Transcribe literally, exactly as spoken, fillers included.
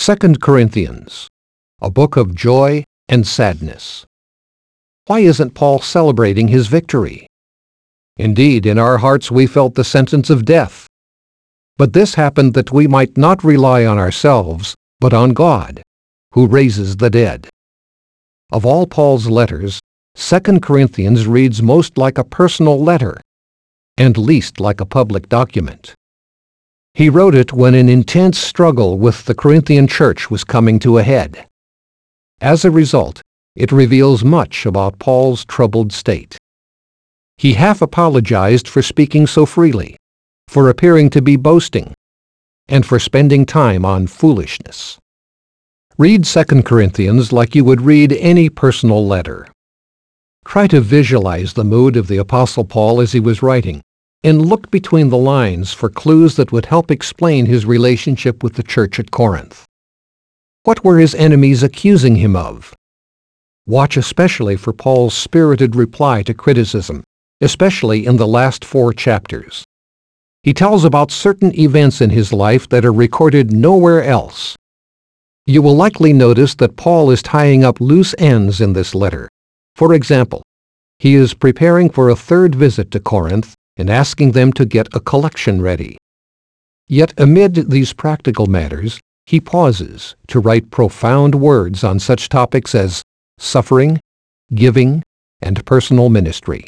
Second Corinthians, a book of joy and sadness. Why isn't Paul celebrating his victory? Indeed, in our hearts we felt the sentence of death. But this happened that we might not rely on ourselves, but on God, who raises the dead. Of all Paul's letters, Second Corinthians reads most like a personal letter, and least like a public document. He wrote it when an intense struggle with the Corinthian church was coming to a head. As a result, it reveals much about Paul's troubled state. He half apologized for speaking so freely, for appearing to be boasting, and for spending time on foolishness. Read Second Corinthians like you would read any personal letter. Try to visualize the mood of the Apostle Paul as he was writing, and look between the lines for clues that would help explain his relationship with the church at Corinth. What were his enemies accusing him of? Watch especially for Paul's spirited reply to criticism, especially in the last four chapters. He tells about certain events in his life that are recorded nowhere else. You will likely notice that Paul is tying up loose ends in this letter. For example, he is preparing for a third visit to Corinth and asking them to get a collection ready. Yet amid these practical matters, he pauses to write profound words on such topics as suffering, giving, and personal ministry.